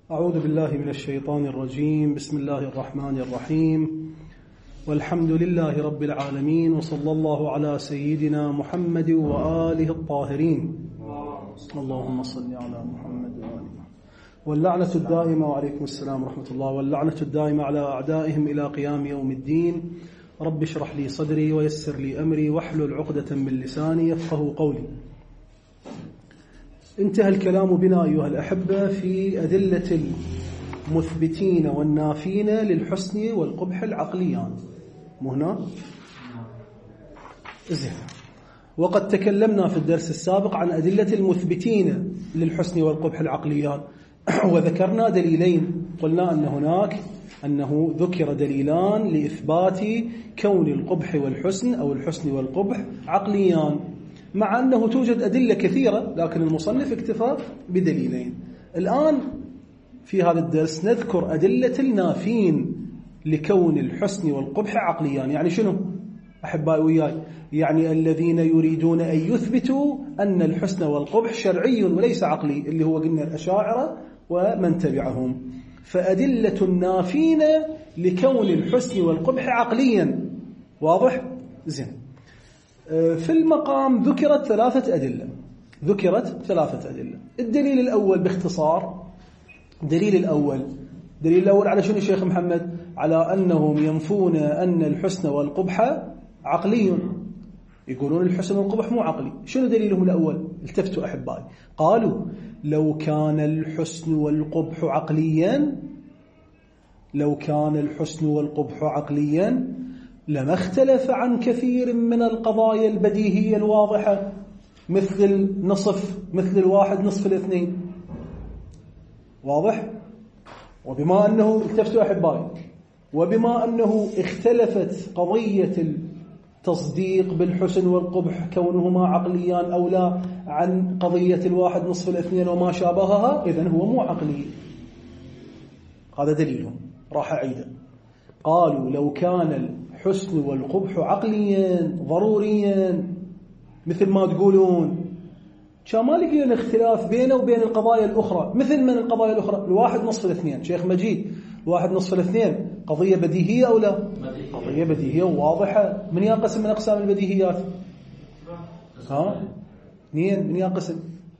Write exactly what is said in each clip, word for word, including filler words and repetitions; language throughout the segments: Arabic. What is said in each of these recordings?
أعوذ بالله من الشيطان الرجيم. بسم الله الرحمن الرحيم، والحمد لله رب العالمين، وصلى الله على سيدنا محمد وآله الطاهرين. اللهم صل على محمد وآله. واللعنة الدائمة، وعليكم السلام ورحمة الله، واللعنة الدائمة على أعدائهم إلى قيام يوم الدين. رب اشرح لي صدري ويسر لي أمري واحلل عقدة من لساني يفقه قولي. انتهى الكلام بنا أيها الأحبة في أدلة المثبتين والنافين للحسن والقبح العقليان. مو هنا؟ زين. وقد تكلمنا في الدرس السابق عن أدلة المثبتين للحسن والقبح العقليان، وذكرنا دليلين. قلنا أن هناك أنه ذكر دليلان لإثبات كون القبح والحسن أو الحسن والقبح عقليان، مع أنه توجد أدلة كثيرة، لكن المصنف اكتفى بدليلين. الآن في هذا الدرس نذكر أدلة النافين لكون الحسن والقبح عقليان. يعني شنو أحبائي وياي؟ يعني الذين يريدون أن يثبتوا أن الحسن والقبح شرعي وليس عقلي، اللي هو قلنا الأشاعرة ومن تبعهم. فأدلة النافين لكون الحسن والقبح عقليا. واضح؟ زين. في المقام ذكرت ثلاثة أدلة ذكرت ثلاثة أدلة. الدليل الأول باختصار، الدليل الأول الدليل الأول على شنو شيخ محمد؟ على أنهم ينفون أن الحسن والقبح عقلي، يقولون الحسن والقبح مو عقلي. شنو دليلهم الأول؟ التفتوا أحبائي. قالوا لو كان الحسن والقبح عقليا لو كان الحسن والقبح عقليا لما اختلف عن كثير من القضايا البديهية الواضحة، مثل نصف مثل الواحد نصف الاثنين. واضح؟ وبما أنه التفتوا أحبائي وبما أنه اختلفت قضية التصديق بالحسن والقبح كونهما عقليان أو لا عن قضية الواحد نصف الاثنين وما شابهها، إذن هو مو عقلي. هذا دليلهم. راح أعيده. قالوا لو كان الحسن والقبح عقليا ضروريا مثل ما تقولون، كان ما لقينا اختلاف بينه وبين القضايا الأخرى. مثل من القضايا الأخرى؟ الواحد نصف الاثنين. شيخ مجيد، الواحد نصف الاثنين قضية بديهية أو لا؟ بديهية. قضية بديهية وواضحة. من يقسم من أقسام البديهيات؟ ها؟ مين من يقسم؟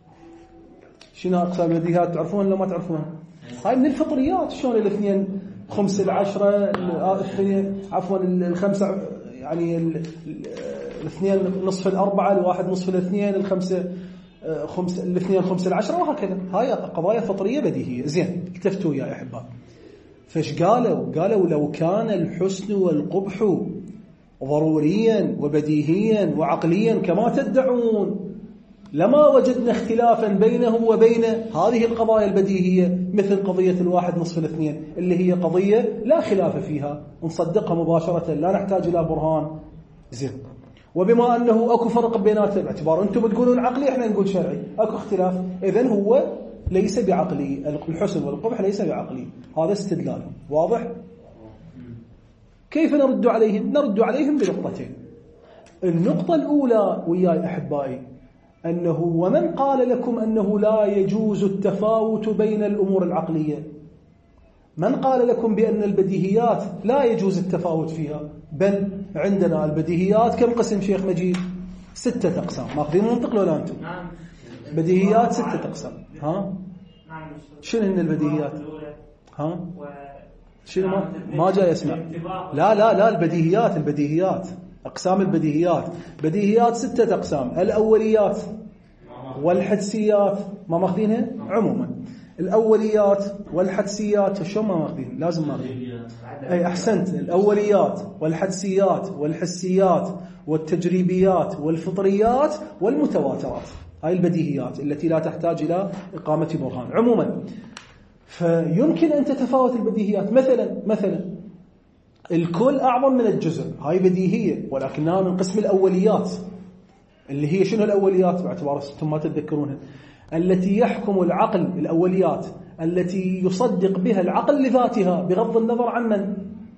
شنو أقسام البديهيات؟ تعرفون ولا ما تعرفون؟ هاي من الفطريات. شلون الاثنين خمس العشرة، الاثنين عفوا الخمسة، يعني الاثنين نصف الأربعة، الواحد نصف الاثنين، الخمسة خمس الاثنين خمس العشرة، وهكذا. هاي قضايا فطرية بديهية. زين، التفتوا يا أحباب. فش قالوا؟ قالوا لو كان الحسن والقبح ضروريا وبديهيا وعقليا كما تدعون لما وجدنا اختلافا بينه وبين هذه القضايا البديهية، مثل قضية الواحد نصف الاثنين اللي هي قضية لا خلاف فيها، نصدقها مباشرة لا نحتاج إلى برهان. زين. وبما أنه أكو فرق بيناتهم، باعتبار أنتم بتقولون عقلي احنا نقول شرعي، أكو اختلاف، إذن هو ليس بعقلي. الحسن والقبح ليس بعقلي. هذا استدلال واضح. كيف نرد عليهم؟ نرد عليهم بنقطتين. النقطة الأولى وياي أحبائي أنه ومن قال لكم أنه لا يجوز التفاوت بين الأمور العقلية؟ من قال لكم بأن البديهيات لا يجوز التفاوت فيها؟ بل عندنا البديهيات كم قسم شيخ مجيد؟ ستة أقسام. ماخذين منطق ولا أنتم؟ بديهيات ستة أقسام. ها؟ شنو هن البديهيات؟ ها؟ شنو ما, ما جاي اسمع. لا لا لا البديهيات البديهيات أقسام البديهيات. بديهيات ستة أقسام. الأوليات والحدسيات ما ماخذينها عموما. الأوليات والحدسيات شو ما ماخذين؟ لازم ماخذين. أي أحسنت. الأوليات والحدسيات والحسيات والتجريبيات والفطريات والمتواترات. هاي البديهيات التي لا تحتاج إلى إقامة برهان عموما. فيمكن أن تتفاوت البديهيات. مثلا مثلا الكل أعظم من الجزء، هاي بديهية، ولكنها من قسم الأوليات. اللي هي شنو الأوليات؟ باعتبار أنتم ما تتذكرونها. التي يحكم العقل، الأوليات التي يصدق بها العقل لذاتها بغض النظر عن من؟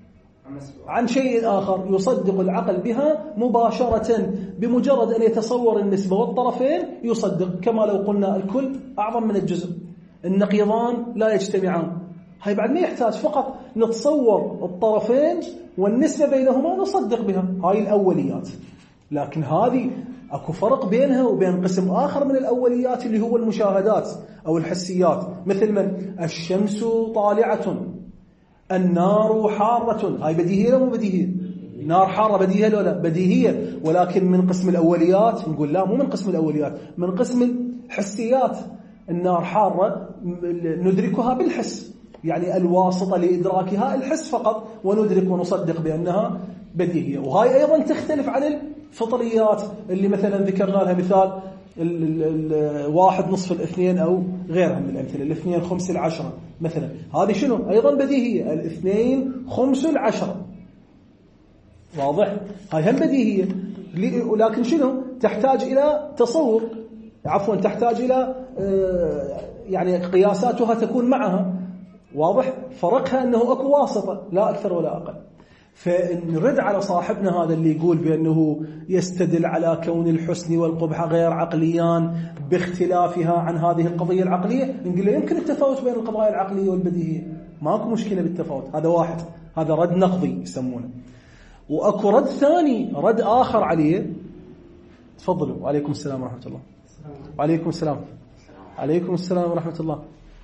عن شيء آخر. يصدق العقل بها مباشرة بمجرد أن يتصور النسبة والطرفين يصدق، كما لو قلنا الكل أعظم من الجزء. النقيضان لا يجتمعان. هاي بعد ما يحتاج فقط نتصور الطرفين والنسبة بينهما نصدق بها، هاي الأوليات. لكن هذه أكو فرق بينها وبين قسم آخر من الأوليات اللي هو المشاهدات أو الحسيات، مثل من الشمس طالعة، النار حارة. هاي بديهية ولا مو بديهية؟ نار حارة بديهية ولا بديهية؟ ولكن من قسم الأوليات نقول لا، مو من قسم الأوليات، من قسم الحسيات. النار حارة ندركها بالحس، يعني الواسطة لإدراكها الحس فقط، وندرك ونصدق بأنها بديهية. وهاي أيضا تختلف عن الفطريات اللي مثلا ذكرنا لها مثال الواحد نصف الاثنين أو غيرها من الأمثلة، الاثنين خمس العشرة مثلا. هذه شنو؟ أيضا بديهية، الاثنين خمس العشرة، واضح؟ هاي هم بديهية، ولكن شنو؟ تحتاج إلى تصور، عفوا تحتاج إلى يعني قياساتها تكون معها، واضح؟ فرقها أنه أكو واسطة لا أكثر ولا أقل. فنرد على صاحبنا هذا اللي يقول بأنه يستدل على كون الحسن والقبح غير عقليان باختلافها عن هذه القضية العقلية، نقول له يمكن التفاوت بين القضايا العقلية والبديهية، ماكو مشكلة بالتفاوت. هذا واحد، هذا رد نقضي يسمونه. وأكو رد ثاني، رد آخر عليه. تفضلوا. وعليكم السلام ورحمة الله. وعليكم السلام. عليكم السلام ورحمة الله.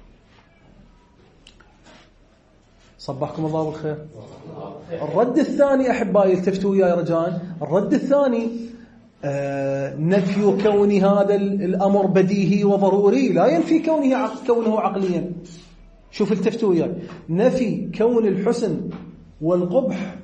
صبحكم الله بالخير. الرد الثاني أحبائي التفتوا وياي رجاء، الرد الثاني آه نفي كون هذا الأمر بديهي وضروري لا ينفي كونه عق... كونه عقليا. شوف التفتوا وياي، نفي كون الحسن والقبح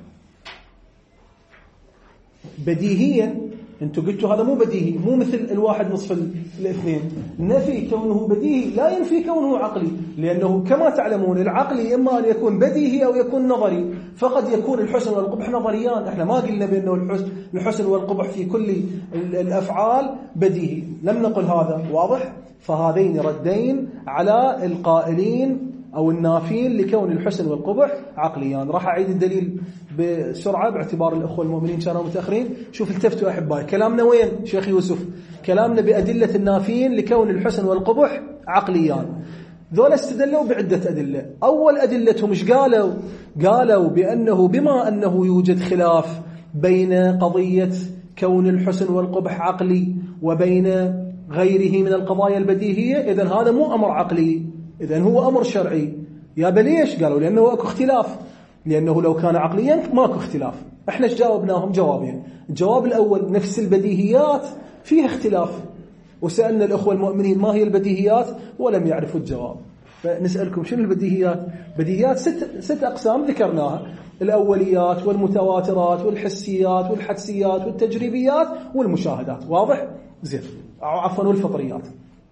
بديهيا، انتوا قلتوا هذا مو بديهي، مو مثل الواحد نصف الاثنين. نفي كونه بديهي لا ينفي كونه عقلي، لأنه كما تعلمون العقلي إما أن يكون بديهي أو يكون نظري، فقد يكون الحسن والقبح نظريان. احنا ما قلنا بأنه الحسن, الحسن والقبح في كل الأفعال بديهي، لم نقل هذا، واضح؟ فهذين ردين على القائلين أو النافين لكون الحسن والقبح عقليان. راح أعيد الدليل بسرعة باعتبار الأخوة المؤمنين كانوا متأخرين. شوف التفتوا أحبائي، كلامنا وين شيخ يوسف؟ كلامنا بأدلة النافين لكون الحسن والقبح عقليان. ذولا استدلوا بعدة أدلة. أول أدلتهم مش قالوا؟ قالوا بأنه بما أنه يوجد خلاف بين قضية كون الحسن والقبح عقلي وبين غيره من القضايا البديهية، إذن هذا مو أمر عقلي، إذن هو أمر شرعي. يا بليش؟ قالوا لأنه أكو اختلاف، لأنه لو كان عقليا ماكو اختلاف. احنا ايش جاوبناهم؟ جوابين. الجواب الأول نفس البديهيات فيها اختلاف، وسألنا الأخوة المؤمنين ما هي البديهيات ولم يعرفوا الجواب، فنسألكم شنو البديهيات؟ بديهيات ست, ست أقسام ذكرناها: الأوليات والمتواترات والحسيات والحدسيات والتجريبيات والمشاهدات، واضح؟ زين، عفوا والفطريات،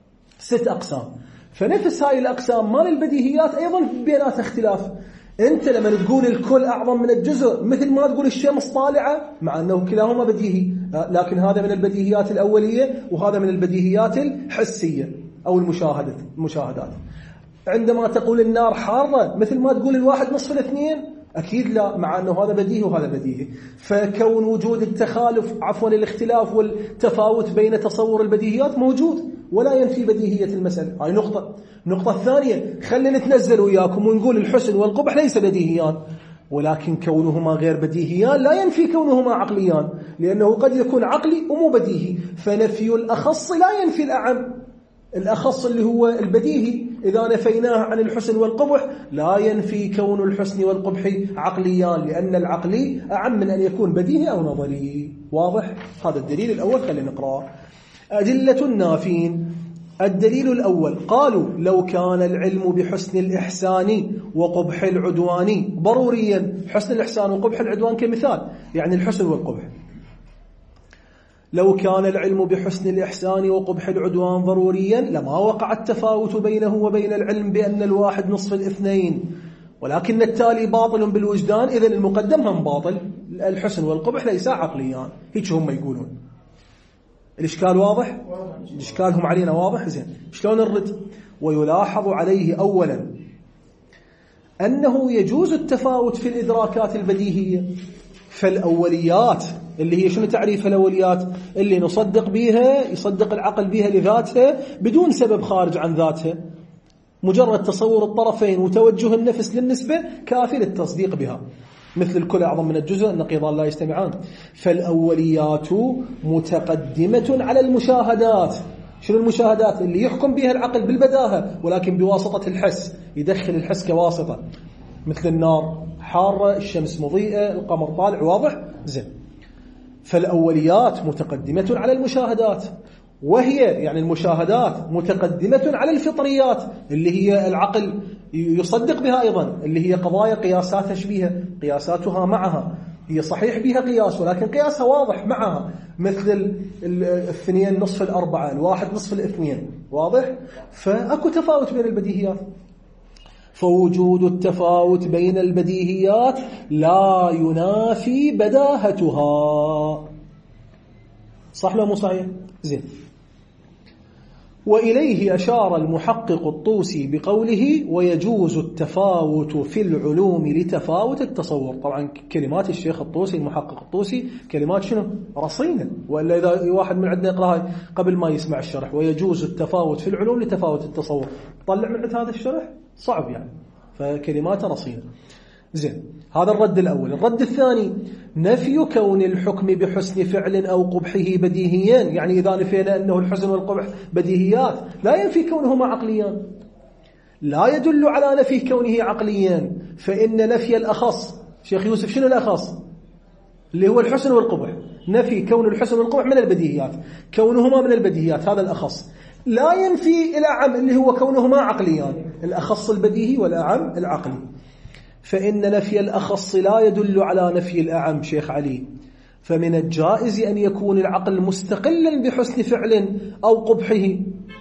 ست أقسام. فنفس هاي الأقسام مال البديهيات أيضا بينات اختلاف. أنت لما تقول الكل أعظم من الجزء، مثل ما تقول الشمس طالعة، مع أنه كلاهما بديهي، لكن هذا من البديهيات الأولية وهذا من البديهيات الحسية أو المشاهدة المشاهدات. عندما تقول النار حارة، مثل ما تقول الواحد نصف الاثنين، أكيد لا، مع أنه هذا بديهي وهذا بديهي. فكون وجود التخالف عفوا الاختلاف والتفاوت بين تصور البديهيات موجود ولا ينفي بديهية المسألة. هاي نقطة. النقطة الثانية، خلينا نتنزل وياكم ونقول الحسن والقبح ليس بديهيان، ولكن كونهما غير بديهيان لا ينفي كونهما عقليان، لأنه قد يكون عقلي ومو بديهي. فنفي الأخص لا ينفي الأعم. الأخص اللي هو البديهي إذا نفيناه عن الحسن والقبح لا ينفي كون الحسن والقبح عقليان، لأن العقلي أعم من أن يكون بديهي أو نظري. واضح؟ هذا الدليل الأول. خلينا نقرأ أدلة النافين. الدليل الأول، قالوا لو كان العلم بحسن الإحسان وقبح العدوان ضروريا. حسن الإحسان وقبح العدوان كمثال، يعني الحسن والقبح. لو كان العلم بحسن الإحسان وقبح العدوان ضروريا لما وقع التفاوت بينه وبين العلم بأن الواحد نصف الاثنين، ولكن التالي باطل بالوجدان، إذن المقدم هم باطل. الحسن والقبح ليس عقليان، هيك هم يقولون. الإشكال واضح؟ إشكالهم علينا واضح؟ زين، شلون نرد؟ ويلاحظ عليه أولا أنه يجوز التفاوت في الإدراكات البديهية. فالأوليات اللي هي شنو تعريف الأوليات؟ اللي نصدق بها، يصدق العقل بها لذاتها بدون سبب خارج عن ذاتها. مجرد تصور الطرفين وتوجه النفس للنسبة كافي للتصديق بها. مثل الكل أعظم من الجزء، النقيضان لا يجتمعان. فالأوليات متقدمة على المشاهدات. شنو المشاهدات؟ اللي يحكم بها العقل بالبداهة ولكن بواسطة الحس، يدخل الحس كواسطة، مثل النار حارة، الشمس مضيئة، القمر طالع، واضح؟ زين. فالأوليات متقدمة على المشاهدات، وهي يعني المشاهدات متقدمة على الفطريات اللي هي العقل يصدق بها أيضا، اللي هي قضايا قياسات تشبيهها، قياساتها معها، هي صحيح بها قياس ولكن قياسها واضح معها، مثل الاثنين نصف الأربعة، الواحد نصف الاثنين، واضح؟ فأكو تفاوت بين البديهيات. فوجود التفاوت بين البديهيات لا ينافي بداهتها. صح لو مو صحيح؟ زين. وإليه أشار المحقق الطوسي بقوله ويجوز التفاوت في العلوم لتفاوت التصور. طبعا كلمات الشيخ الطوسي المحقق الطوسي كلمات شنو؟ رصينة، وإلا إذا واحد من عندنا يقرأها قبل ما يسمع الشرح، ويجوز التفاوت في العلوم لتفاوت التصور، طلع من عند هذا الشرح صعب يعني، فكلمات رصينة. زين، هذا الرد الأول. الرد الثاني نفي كون الحكم بحسن فعل أو قبحه بديهيا، يعني إذا نفينا أنه الحسن والقبح بديهيات لا ينفي كونهما عقليان، لا يدل على نفي كونه عقليا، فإن نفي الأخص، شيخ يوسف شنو الأخص؟ اللي هو الحسن والقبح، نفي كون الحسن والقبح من البديهيات، كونهما من البديهيات هذا الأخص، لا ينفي الأعم اللي هو كونهما عقليان، الأخص البديهي والأعم العقلي. فإن نفي الأخص لا يدل على نفي الأعم شيخ علي، فمن الجائز أن يكون العقل مستقلا بحسن فعل أو قبحه،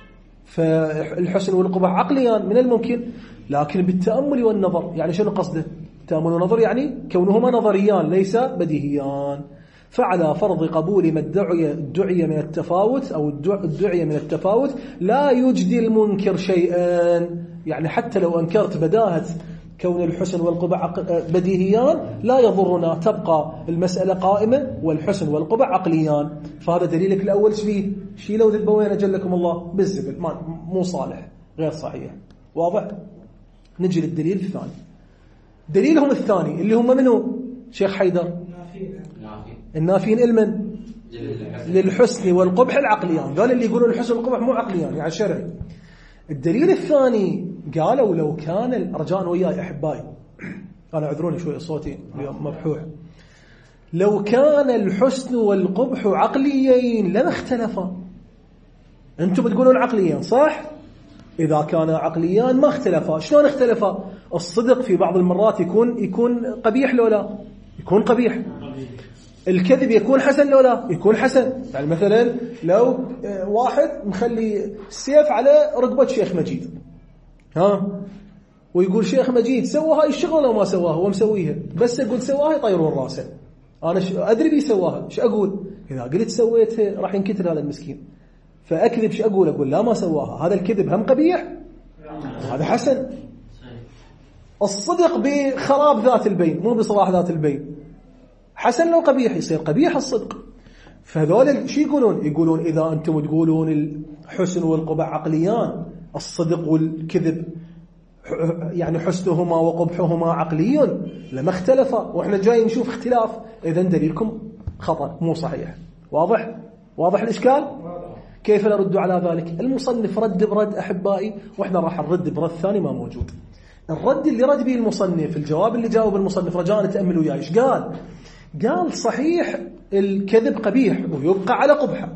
فالحسن والقبح عقليان من الممكن، لكن بالتأمل والنظر. يعني شنو قصده؟ التأمل والنظر يعني كونهما نظريان ليس بديهيان. فعلى فرض قبول ما ادعي الدعي من التفاوت أو الدعي من التفاوت لا يجدي المنكر شيئا، يعني حتى لو أنكرت بداهة كون الحسن والقبح بديهيان لا يضرنا، تبقى المسألة قائمة والحسن والقبح عقليان. فهذا دليلك الأول شبيه شيلوا ذبوين أجلكم الله بالزبل، مو صالح، غير صحيح، واضح؟ نجي للدليل الثاني. دليلهم الثاني اللي هم منه شيخ حيدر؟ النافين علما للحسن والقبح العقليان، قال اللي يقولون الحسن والقبح مو عقليان يعني شرعي. الدليل الثاني قالوا لو كان، رجاء وياي أحبائي أنا عذروني شوي صوتي اليوم مبحوح، لو كان الحسن والقبح عقليين لما اختلفا. أنتم بتقولون عقليين صح؟ إذا كان عقليان ما اختلفا. شلون اختلفا؟ الصدق في بعض المرات يكون يكون قبيح لو لا يكون قبيح، الكذب يكون حسن لو لا يكون حسن. يعني مثلا لو واحد مخلي السيف على رقبة شيخ مجيد، ها، ويقول شيخ مجيد سوى هاي الشغل لو ما سواها، هو مسويها بس يقول سواها يطيرون راسه، أنا أدري بيسواها، شو أقول؟ إذا قلت سويتها راح ينكتر هذا المسكين، فأكذب شو أقول؟ أقول لا ما سواها. هذا الكذب هم قبيح، هذا حسن. الصدق بخراب ذات البين مو بصلاح ذات البين، حسن لو قبيح يصير قبيح الصدق. فهذول شو يقولون؟ يقولون إذا أنتم تقولون الحسن والقبح عقليان، الصدق والكذب يعني حسنهما وقبحهما عقلي لما اختلفا، وإحنا جاي نشوف اختلاف، إذن دليلكم خطأ مو صحيح. واضح؟ واضح الإشكال؟ كيف نرد على ذلك؟ المصنف رد برد أحبائي، وإحنا راح نرد برد ثاني ما موجود. الرد اللي رد به المصنف، الجواب اللي جاوب المصنف، رجاء تأملوا وياي ايش قال. قال صحيح الكذب قبيح ويبقى على قبحه،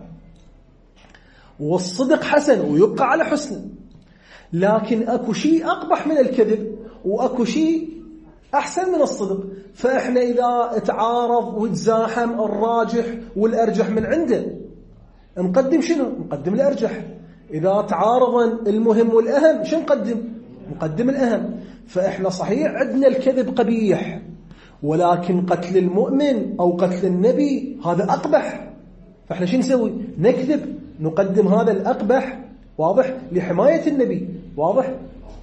والصدق حسن ويبقى على حسن، لكن أكو شيء أقبح من الكذب وأكو شيء أحسن من الصدق. فإحنا إذا تعارض وتزاحم الراجح والأرجح من عنده نقدم شنو؟ نقدم الأرجح. إذا تعارض المهم والأهم شو نقدم؟ نقدم الأهم. فإحنا صحيح عندنا الكذب قبيح، ولكن قتل المؤمن أو قتل النبي هذا أقبح، فإحنا شو نسوي؟ نكذب، نقدم هذا الأقبح، واضح، لحماية النبي، واضح.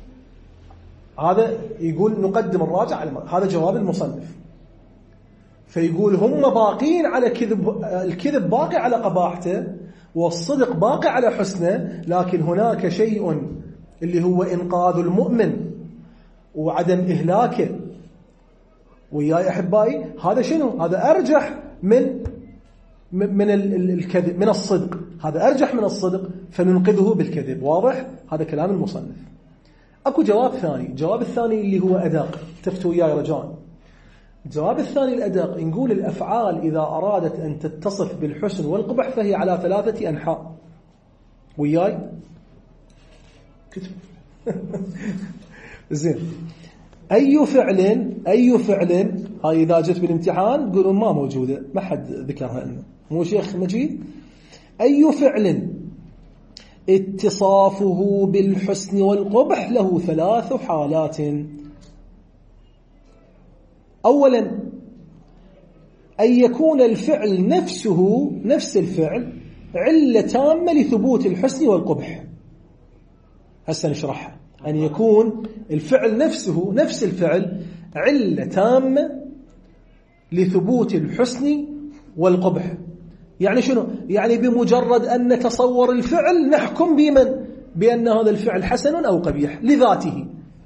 هذا يقول نقدم الراجع على هذا جواب المصنف. فيقول هم باقين على كذب، الكذب باقي على قباحته والصدق باقي على حسنه، لكن هناك شيء اللي هو إنقاذ المؤمن وعدم إهلاكه، وياي أحبائي هذا شنو؟ هذا أرجح من من الكذب، من الصدق، هذا أرجح من الصدق، فننقذه بالكذب. واضح؟ هذا كلام المصنف. أكو جواب ثاني، الجواب الثاني اللي هو أدق، التفتوا وياي رجاء. الجواب الثاني الأدق، نقول الأفعال إذا أرادت أن تتصف بالحسن والقبح فهي على ثلاثة أنحاء. وياي كتب زين. أي فعل أي فعل هاي إذا جت بالامتحان تقولون ما موجودة، ما حد ذكرها لنا، مو شيخ مجيد؟ أي فعل اتصافه بالحسن والقبح له ثلاث حالات. أولا أن يكون الفعل نفسه نفس الفعل علة تامة لثبوت الحسن والقبح. هسه نشرحها. أن يكون الفعل نفسه نفس الفعل علة تامة لثبوت الحسن والقبح. يعني شنو؟ يعني بمجرد أن نتصور الفعل نحكم بمن؟ بأن هذا الفعل حسن أو قبيح لذاته.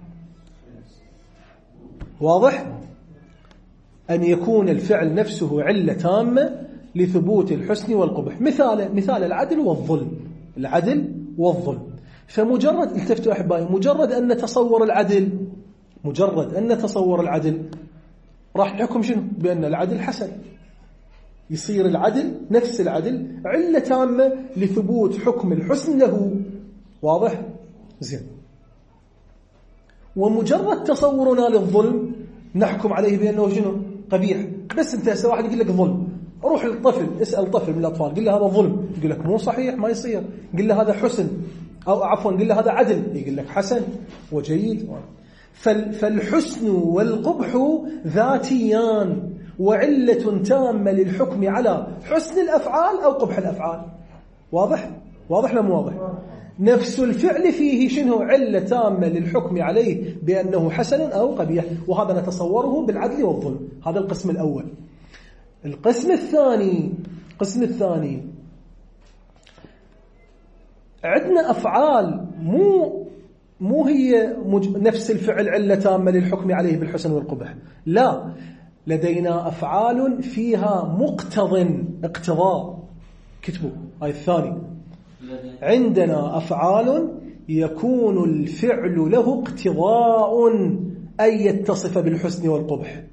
واضح؟ أن يكون الفعل نفسه علة تامة لثبوت الحسن والقبح. مثال مثال العدل والظلم. العدل والظلم. فمجرد التفتوا أحبائي، مجرد أن نتصور العدل مجرد أن نتصور العدل راح نحكم شنو؟ بأن العدل حسن. يصير العدل نفس العدل علة تامة لثبوت حكم الحسن له. واضح؟ زين. ومجرد تصورنا للظلم نحكم عليه بأنه شنو؟ قبيح. بس انت هسه واحد يقول لك ظلم، روح للطفل اسأل طفل من الأطفال قل له هذا ظلم، يقول لك مو صحيح ما يصير. قل له هذا حسن، أو عفوا قل له هذا عدل، يقول لك حسن وجيد. فالحسن والقبح ذاتيان وعلة تامة للحكم على حسن الأفعال أو قبح الأفعال. واضح؟ واضح لا مو واضح؟ نفس الفعل فيه شنو؟ علة تامة للحكم عليه بأنه حسن أو قبيح، وهذا نتصوره بالعدل والظلم. هذا القسم الأول. القسم الثاني القسم الثاني عندنا أفعال مو مو هي نفس الفعل علة تامة للحكم عليه بالحسن والقبح، لا، لدينا أفعال فيها مقتض اقتضاء. كتبوا هاي الثاني. عندنا أفعال يكون الفعل له اقتضاء أن يتصف بالحسن والقبح.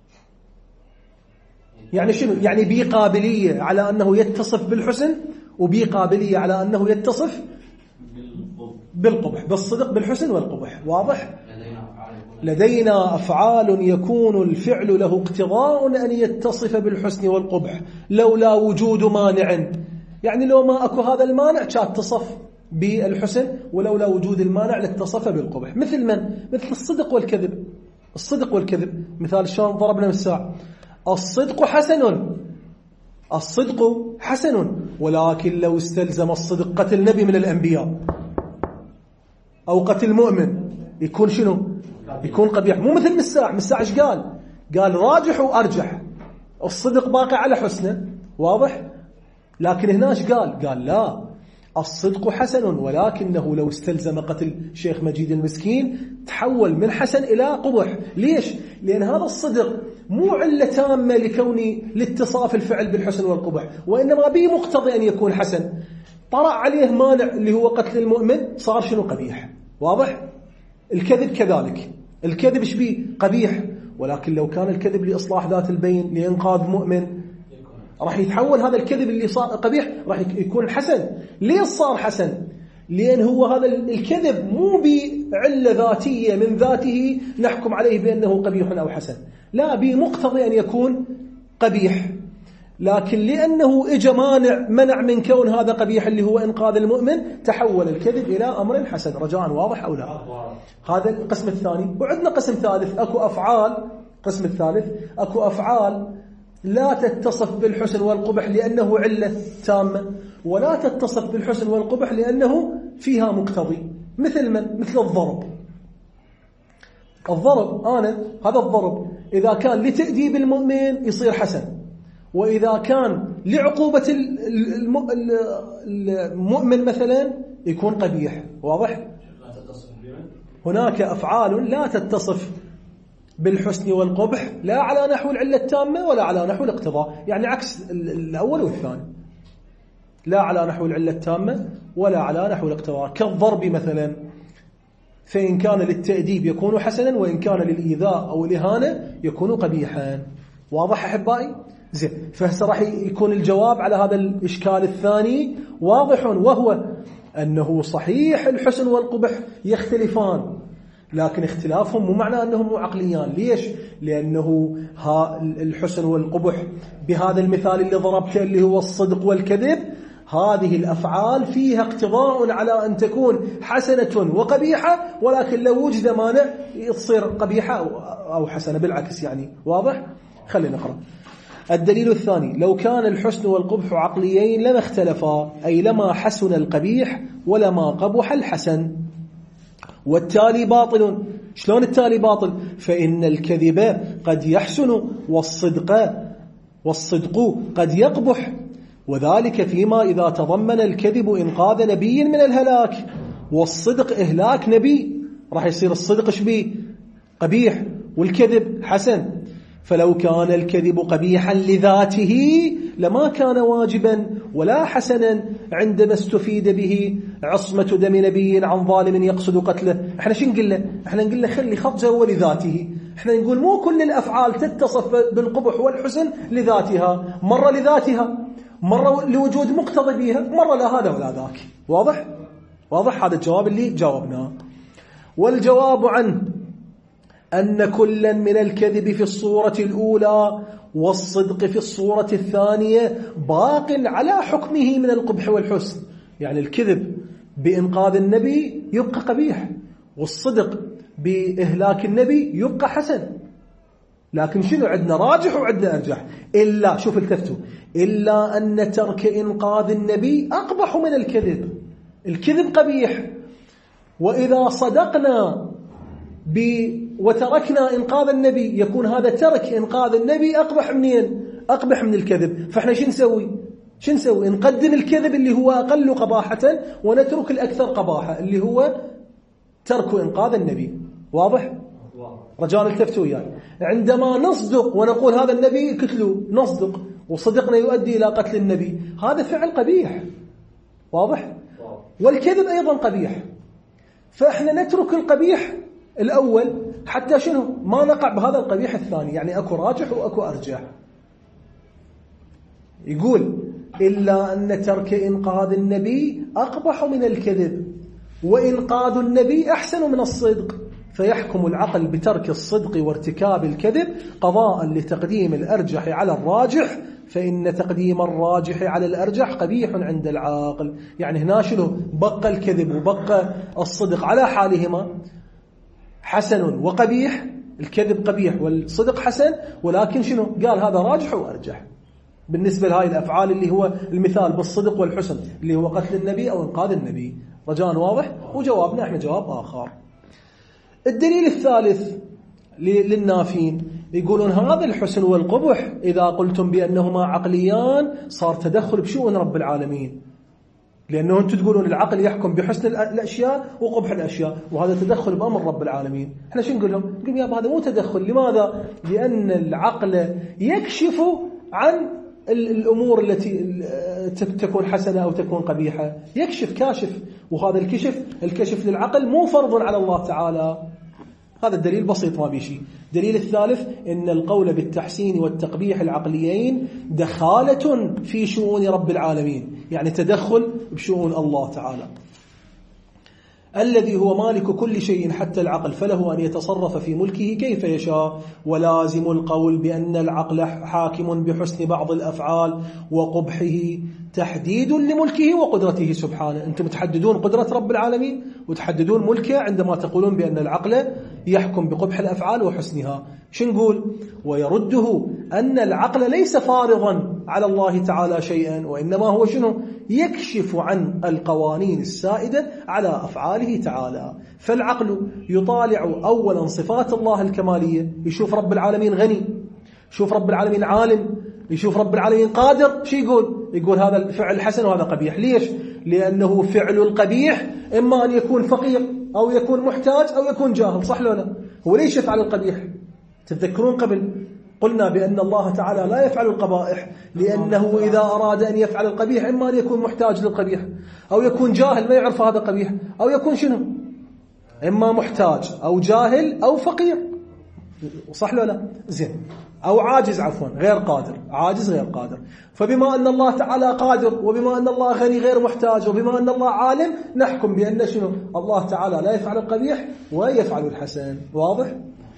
يعني شنو؟ يعني بي قابلية على أنه يتصف بالحسن، وبي قابلية على أنه يتصف بالقبح، بالصدق بالحسن والقبح. واضح؟ لدينا أفعال يكون الفعل له اقتضاء أن يتصف بالحسن والقبح لولا وجود مانع. يعني لو ما أكو هذا المانع كانت تصف بالحسن، ولولا وجود المانع لاتصف بالقبح. مثل من؟ مثل الصدق والكذب. الصدق والكذب مثال شلون ضربنا من الساعة. الصدق حسن الصدق حسن ولكن لو استلزم الصدق قتل نبي من الأنبياء أو قتل مؤمن يكون شنو؟ يكون قبيح. مو مثل مساع. مساع ايش قال؟ قال راجح وأرجح، الصدق باقي على حسنه. واضح؟ لكن هنا ايش قال؟ قال لا، الصدق حسن ولكنه لو استلزم قتل شيخ مجيد المسكين تحول من حسن إلى قبح. ليش؟ لأن هذا الصدق مو علة تامة لكوني لاتصاف الفعل بالحسن والقبح، وإنما به مقتضي أن يكون حسن. طرأ عليه مانع اللي هو قتل المؤمن صار شنو؟ قبيح. واضح؟ الكذب كذلك. الكذب ايش بيه؟ قبيح. ولكن لو كان الكذب لإصلاح ذات البين لإنقاذ مؤمن راح يتحول هذا الكذب اللي صار قبيح راح يكون حسن. ليه صار حسن؟ لأن هو هذا الكذب مو بعلة ذاتية من ذاته نحكم عليه بأنه قبيح أو حسن، لا، بمقتضي أن يكون قبيح. لكن لأنه إجا مانع منع من كون هذا قبيح اللي هو إنقاذ المؤمن تحول الكذب إلى أمر حسن. رجاء واضح أو لا؟ هذا القسم الثاني. وعندنا قسم ثالث. أكو أفعال قسم الثالث أكو أفعال لا تتصف بالحسن والقبح لأنه علة تامة، ولا تتصف بالحسن والقبح لأنه فيها مقتضي. مثل من؟ مثل الضرب. الضرب أنا هذا الضرب إذا كان لتأديب المؤمن يصير حسن، وإذا كان لعقوبة المؤمن مثلا يكون قبيح. واضح؟ هناك أفعال لا تتصف بالحسن والقبح لا على نحو العلة التامة ولا على نحو الاقتضاء، يعني عكس الأول والثاني، لا على نحو العلة التامة ولا على نحو الاقتضاء. كالضرب مثلا، فإن كان للتأديب يكون حسنا، وإن كان للإيذاء أو الإهانة يكون قبيحا. واضح أحبائي؟ زين، فهسه راح يكون الجواب على هذا الإشكال الثاني واضح، وهو أنه صحيح الحسن والقبح يختلفان، لكن اختلافهم مو معنى أنهم مو عقليان. ليش؟ لأنه ها الحسن والقبح بهذا المثال اللي ضربته اللي هو الصدق والكذب، هذه الأفعال فيها اقتضاء على أن تكون حسنة وقبيحة، ولكن لو وجد مانع تصير قبيحة أو حسنة بالعكس. يعني واضح؟ خلينا نقرأ. الدليل الثاني: لو كان الحسن والقبح عقليين لما اختلفا، أي لما حسن القبيح ولما قبح الحسن، والتالي باطل. شلون التالي باطل؟ فإن الكذب قد يحسن والصدق والصدق قد يقبح، وذلك فيما إذا تضمن الكذب إنقاذ نبي من الهلاك، والصدق إهلاك نبي. راح يصير الصدق شبيه؟ قبيح، والكذب حسن. فلو كان الكذب قبيحا لذاته لما كان واجبا ولا حسنا عندما استفيد به عصمة دم نبي عن ظالم يقصد قتله. احنا شو نقول له؟ احنا نقول له خلي خط جوا لذاته. احنا نقول مو كل الأفعال تتصف بالقبح والحسن لذاتها، مرة لذاتها، مرة لوجود مقتضي بها، مرة لا هذا ولا ذاك. واضح؟ واضح هذا الجواب اللي جاوبناه. والجواب عنه أن كلا من الكذب في الصورة الأولى والصدق في الصورة الثانية باق على حكمه من القبح والحسن. يعني الكذب بإنقاذ النبي يبقى قبيح، والصدق بإهلاك النبي يبقى حسن. لكن شنو عندنا راجح وعندنا أرجح؟ إلا شوف التفتوا، إلا أن ترك إنقاذ النبي أقبح من الكذب. الكذب قبيح، وإذا صدقنا ب وتركنا إنقاذ النبي يكون هذا ترك إنقاذ النبي أقبح منين؟ أقبح من الكذب. فإحنا شو نسوي؟ شو نسوي؟ نقدم الكذب اللي هو أقل قباحة ونترك الأكثر قباحة اللي هو ترك إنقاذ النبي. واضح؟ رجال التفتوا يعني. عندما نصدق ونقول هذا النبي قتلوا، نصدق وصدقنا يؤدي إلى قتل النبي، هذا فعل قبيح. واضح؟ والكذب أيضا قبيح، فإحنا نترك القبيح الأول حتى شنو؟ ما نقع بهذا القبيح الثاني. يعني أكو راجح وأكو أرجح. يقول إلا أن ترك إنقاذ النبي أقبح من الكذب، وإنقاذ النبي أحسن من الصدق، فيحكم العقل بترك الصدق وارتكاب الكذب قضاء لتقديم الأرجح على الراجح، فإن تقديم الراجح على الأرجح قبيح عند العاقل. يعني هنا شنو؟ بقى الكذب وبقى الصدق على حالهما حسن وقبيح. الكذب قبيح والصدق حسن، ولكن شنو؟ قال هذا راجح وأرجح بالنسبة لهاي الأفعال اللي هو المثال بالصدق والحسن اللي هو قتل النبي أو إنقاذ النبي. رجاء واضح؟ وجوابنا احنا جواب آخر. الدليل الثالث للنافين يقولون هذا الحسن والقبح إذا قلتم بأنهما عقليان صار تدخل بشؤون رب العالمين، لأنه أنتم تقولون العقل يحكم بحسن الأشياء وقبح الأشياء، وهذا تدخل بأمر رب العالمين. احنا شو نقول لهم؟ نقول يا هذا مو تدخل. لماذا؟ لأن العقل يكشف عن الأمور التي تكون حسنة أو تكون قبيحة، يكشف كاشف، وهذا الكشف الكشف للعقل مو فرض على الله تعالى. هذا الدليل بسيط ما بيشي. دليل الثالث إن القول بالتحسين والتقبيح العقليين دخالة في شؤون رب العالمين، يعني تدخل بشؤون الله تعالى الذي هو مالك كل شيء حتى العقل، فله أن يتصرف في ملكه كيف يشاء. ولازم القول بأن العقل حاكم بحسن بعض الأفعال وقبحه تحديد لملكه وقدرته سبحانه. أنتم تحددون قدرة رب العالمين وتحددون ملكه عندما تقولون بأن العقل يحكم بقبح الأفعال وحسنها. شو نقول؟ ويرده أن العقل ليس فارضا على الله تعالى شيئا، وإنما هو شنو؟ يكشف عن القوانين السائدة على أفعاله تعالى. فالعقل يطالع أولا صفات الله الكمالية، يشوف رب العالمين غني، يشوف رب العالمين عالم، يشوف رب العالمين قادر. شو يقول؟ يقول هذا الفعل حسن وهذا قبيح. ليش؟ لأنه فعل القبيح إما أن يكون فقير أو يكون محتاج أو يكون جاهل، صح لو لا؟ هو ليش يفعل القبيح؟ تتذكرون قبل قلنا بأن الله تعالى لا يفعل القبائح لأنه إذا أراد أن يفعل القبيح إما أن يكون محتاج للقبيح أو يكون جاهل ما يعرف هذا قبيح أو يكون شنو؟ إما محتاج أو جاهل أو فقير، صح لو لا؟ زين، أو عاجز، عفوا غير قادر، عاجز غير قادر. فبما أن الله تعالى قادر وبما أن الله غني غير محتاج وبما أن الله عالم نحكم بأن شنو؟ الله تعالى لا يفعل القبيح ويفعل الحسن. واضح؟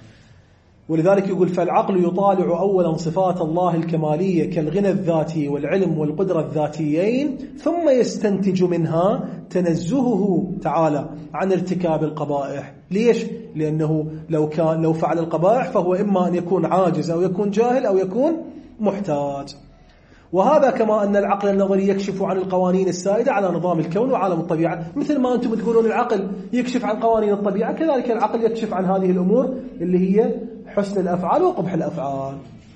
ولذلك يقول فالعقل يطالع أولا صفات الله الكمالية كالغنى الذاتي والعلم والقدرة الذاتيين ثم يستنتج منها تنزهه تعالى عن ارتكاب القبائح. ليش؟ لأنه لو كان لو فعل القبائح فهو إما أن يكون عاجز أو يكون جاهل أو يكون محتاج. وهذا كما أن العقل النظري يكشف عن القوانين السائدة على نظام الكون وعالم الطبيعة، مثل ما أنتم تقولون العقل يكشف عن قوانين الطبيعة كذلك العقل يكشف عن هذه الأمور اللي هي حسن الأفعال وقبح الأفعال.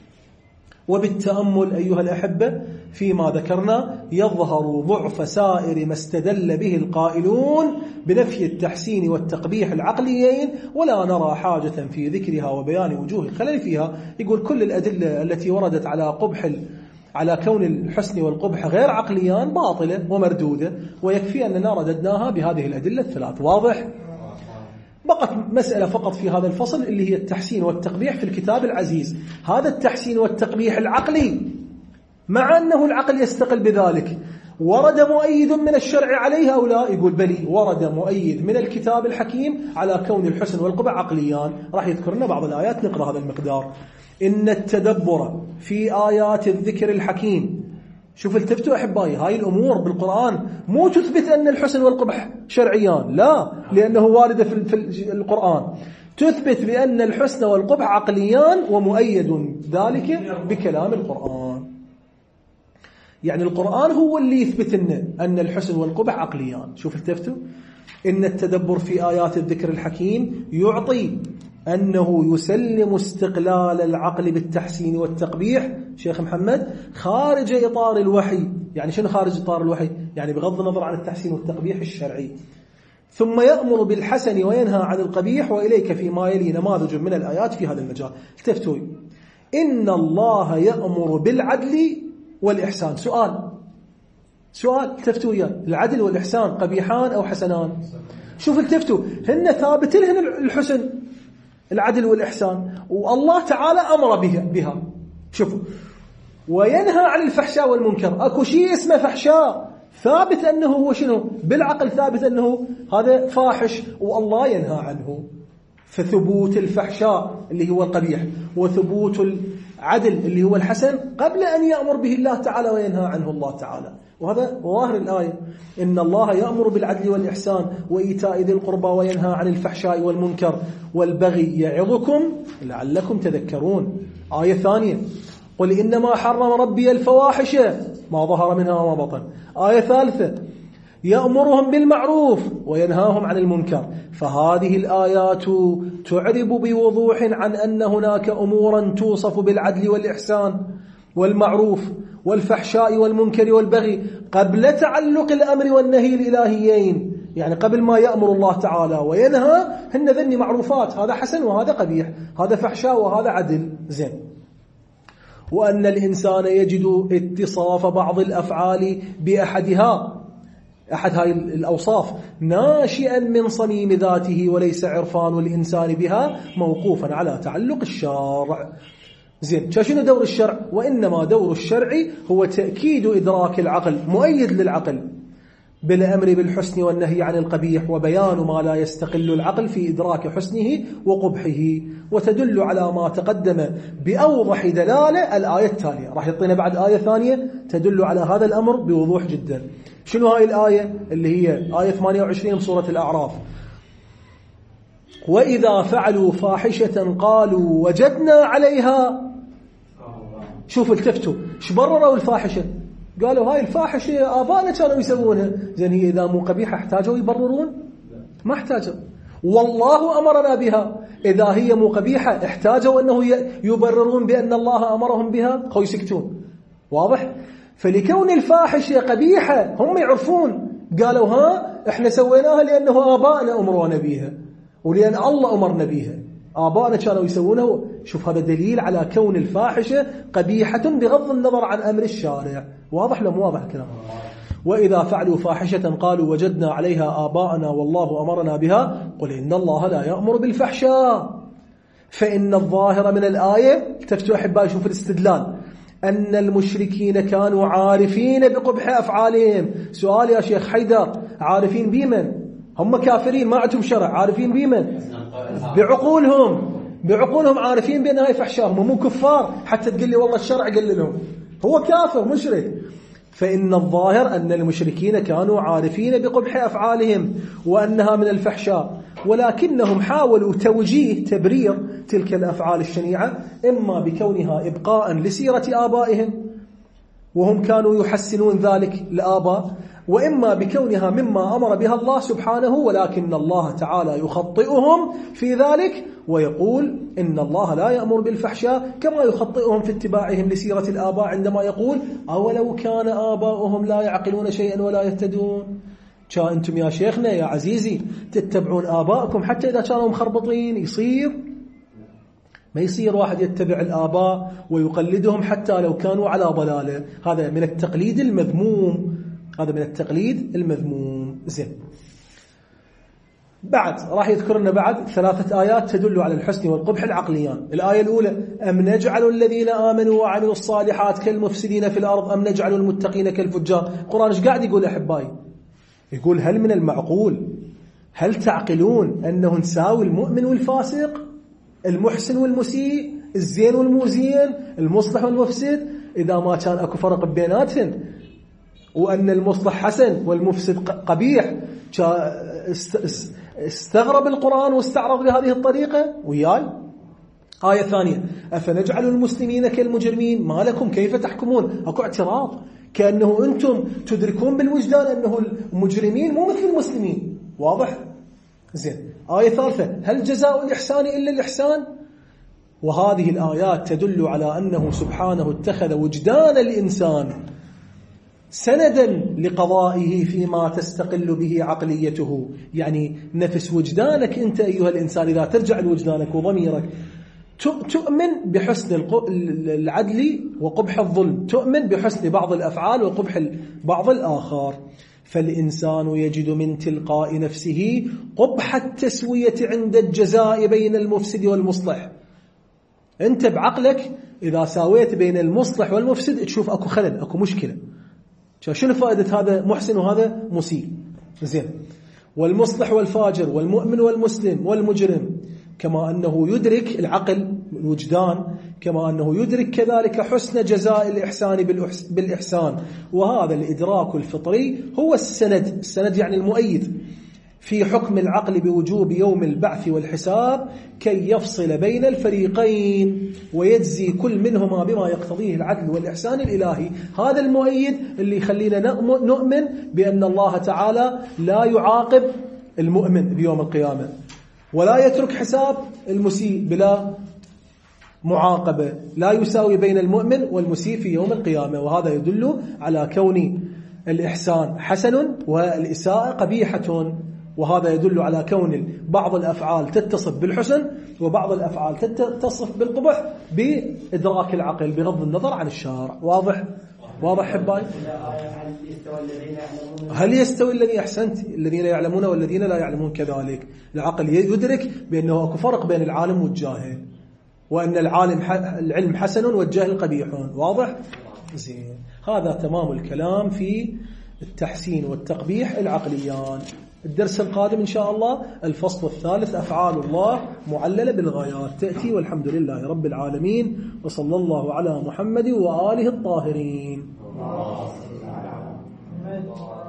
وبالتأمل أيها الأحبة فيما ذكرنا يظهر ضعف سائر ما استدل به القائلون بنفي التحسين والتقبيح العقليين، ولا نرى حاجة في ذكرها وبيان وجوه الخلل فيها. يقول كل الأدلة التي وردت على قبح على كون الحسن والقبح غير عقليان باطلة ومردودة، ويكفي أننا رددناها بهذه الأدلة الثلاث. واضح؟ بقت مسألة فقط في هذا الفصل اللي هي التحسين والتقبيح في الكتاب العزيز. هذا التحسين والتقبيح العقلي مع أنه العقل يستقل بذلك ورد مؤيد من الشرع عليه أو لا؟ يقول بلي ورد مؤيد من الكتاب الحكيم على كون الحسن والقبح عقليان. راح يذكرنا بعض الآيات نقرأ هذا المقدار. إن التدبر في آيات الذكر الحكيم، شوف التفتوا أحبائي، هاي الأمور بالقرآن مو تثبت أن الحسن والقبح شرعيان، لا، لأنه واردة في القرآن، تثبت بأن الحسن والقبح عقليان ومؤيد ذلك بكلام القرآن. يعني القرآن هو اللي يثبت لنا أن الحسن والقبح عقليان. شوف التفتوا، إن التدبر في آيات الذكر الحكيم يعطي أنه يسلم استقلال العقل بالتحسين والتقبيح شيخ محمد خارج إطار الوحي. يعني شنو خارج إطار الوحي؟ يعني بغض النظر عن التحسين والتقبيح الشرعي. ثم يأمر بالحسن وينهى عن القبيح، وإليك فيما يلي نماذج من الآيات في هذا المجال. التفتوا، إن الله يأمر بالعدل والإحسان. سؤال سؤال التفتوا وياي، العدل والإحسان قبيحان أو حسنان؟ شوف التفتوا، هن ثابت لهن الحسن العدل والإحسان، والله تعالى أمر بها, بها. شوفوا، وينهى عن الفحشاء والمنكر. أكو شيء اسمه فحشاء ثابت أنه هو شنو؟ بالعقل ثابت أنه هذا فاحش والله ينهى عنه. فثبوت الفحشاء اللي هو القبيح وثبوت العدل اللي هو الحسن قبل أن يأمر به الله تعالى وينهى عنه الله تعالى. وهذا ظاهر الآية، إن الله يأمر بالعدل والإحسان وإيتاء ذي القربى وينهى عن الفحشاء والمنكر والبغي يعظكم لعلكم تذكرون. آية ثانية، قل إنما حرم ربي الفواحش ما ظهر منها وما بطن. آية ثالثة، يأمرهم بالمعروف وينهاهم عن المنكر. فهذه الآيات تعرب بوضوح عن أن هناك أمورا توصف بالعدل والإحسان والمعروف والفحشاء والمنكر والبغي قبل تعلق الأمر والنهي الإلهيين. يعني قبل ما يأمر الله تعالى وينهى هن ذني معروفات، هذا حسن وهذا قبيح، هذا فحشاء وهذا عدل. زين. وأن الإنسان يجد اتصاف بعض الأفعال بأحدها، أحد هاي الأوصاف، ناشئا من صميم ذاته وليس عرفان الإنسان بها موقوفا على تعلق الشرع. زين، شنو دور الشرع؟ وإنما دور الشرع هو تأكيد إدراك العقل، مؤيد للعقل بالأمر بالحسن والنهي عن القبيح، وبيان ما لا يستقل العقل في إدراك حسنه وقبحه. وتدل على ما تقدم بأوضح دلالة الآية التالية. راح يعطينا بعد آية ثانية تدل على هذا الأمر بوضوح جدا. شنو هاي الآية؟ اللي هي آية ثمانية وعشرين سورة الأعراف. وإذا فعلوا فاحشة قالوا وجدنا عليها. شوفوا التفتوا، شبرروا الفاحشة؟ قالوا هاي الفاحشة آبائنا كانوا يسوونها. زين، هي إذا مو قبيحة احتاجوا يبررون؟ ما احتاجوا، والله أمرنا بها. إذا هي مو قبيحة احتاجوا أنه يبررون بأن الله أمرهم بها؟ خو يسكتون. واضح؟ فلكون الفاحشة قبيحة هم يعرفون، قالوا ها احنا سويناها لأنه آبائنا أمرونا بيها ولأن الله أمرنا بيها. آبائنا كانوا يسوونه. شوف هذا دليل على كون الفاحشة قبيحة بغض النظر عن أمر الشارع. واضح لم واضح كلام؟ وإذا فعلوا فاحشة قالوا وجدنا عليها آباءنا والله أمرنا بها قل إن الله لا يأمر بالفحشاء. فإن الظاهر من الآية تفتوا أحبائي شوف الاستدلال أن المشركين كانوا عارفين بقبح أفعالهم. سؤال يا شيخ حيدر، عارفين بمن؟ هم كافرين ما عندهم شرع، عارفين بمن؟ بعقولهم. بعقولهم عارفين بأنها فحشاء. هم مو كفار حتى تقول لي والله الشرع قال لهم، هو كافر مشرك. فإن الظاهر أن المشركين كانوا عارفين بقبح أفعالهم وأنها من الفحشاء، ولكنهم حاولوا توجيه تبرير تلك الأفعال الشنيعة إما بكونها إبقاء لسيرة آبائهم وهم كانوا يحسنون ذلك الآباء، وإما بكونها مما أمر بها الله سبحانه، ولكن الله تعالى يخطئهم في ذلك ويقول إن الله لا يأمر بالفحشاء، كما يخطئهم في اتباعهم لسيرة الآباء عندما يقول أولو كان آباؤهم لا يعقلون شيئا ولا يهتدون. كان أنتم يا شيخنا يا عزيزي تتبعون آباءكم حتى إذا كانوا مخربطين. يصير ما يصير واحد يتبع الآباء ويقلدهم حتى لو كانوا على ضلالة. هذا من التقليد المذموم. هذا من التقليد المذموم. زين، بعد راح يذكر لنا بعد ثلاثة آيات تدل على الحسن والقبح العقليان. الآية الأولى أم نجعل الذين آمنوا وعملوا الصالحات كالمفسدين في الأرض أم نجعل المتقين كالفجار. القرآن ايش قاعد يقول أحبائي؟ يقول هل من المعقول، هل تعقلون أنه نساوي المؤمن والفاسق، المحسن والمسيء، الزين والموزين، المصلح والمفسد، إذا ما كان أكو فرق بيناتهم، وأن المصلح حسن والمفسد قبيح؟ استغرب القرآن واستعرض بهذه الطريقة وياي. آية ثانية أفنجعل المسلمين كالمجرمين ما لكم كيف تحكمون. أكو اعتراض كأنه أنتم تدركون بالوجدان أنه المجرمين مو مثل المسلمين. واضح؟ زين. آية ثالثة هل جزاء الإحسان إلا الإحسان. وهذه الآيات تدل على أنه سبحانه اتخذ وجدان الإنسان سندا لقضائه فيما تستقل به عقليته. يعني نفس وجدانك أنت أيها الإنسان إذا ترجع لوجدانك وضميرك تؤمن بحسن العدل وقبح الظلم، تؤمن بحسن بعض الأفعال وقبح بعض الآخر. فالإنسان يجد من تلقاء نفسه قبح التسوية عند الجزاء بين المفسد والمصلح. أنت بعقلك إذا ساويت بين المصلح والمفسد تشوف أكو خلل، أكو مشكلة. شنو فائدة هذا محسن وهذا مسيء؟ زين. والمصلح والفاجر والمؤمن والمسلم والمجرم، كما أنه يدرك العقل الوجدان، كما أنه يدرك كذلك حسن جزاء الإحسان بالإحسان. وهذا الإدراك الفطري هو السند. السند يعني المؤيد في حكم العقل بوجوب يوم البعث والحساب كي يفصل بين الفريقين ويجزي كل منهما بما يقتضيه العدل والإحسان الإلهي. هذا المؤيد اللي يخلينا نؤمن بأن الله تعالى لا يعاقب المؤمن بيوم القيامة ولا يترك حساب المسيء بلا معاقبة، لا يساوي بين المؤمن والمسيء في يوم القيامة. وهذا يدل على كون الإحسان حسن والإساءة قبيحة. وهذا يدل على كون بعض الأفعال تتصف بالحسن وبعض الأفعال تتصف بالقبح بإدراك العقل بغض النظر عن الشارع. واضح؟ واضح حباي؟ هل يستوي الذي أحسنت الذين لا يعلمون والذين لا يعلمون كذلك؟ العقل يدرك بأنه أكو فرق بين العالم والجاهل، وأن العالم العلم حسن والجاهل قبيح. واضح؟ زين. هذا تمام الكلام في التحسين والتقبيح العقليان. الدرس القادم إن شاء الله الفصل الثالث أفعال الله معللة بالغايات تأتي. والحمد لله رب العالمين، وصلى الله على محمد وآله الطاهرين.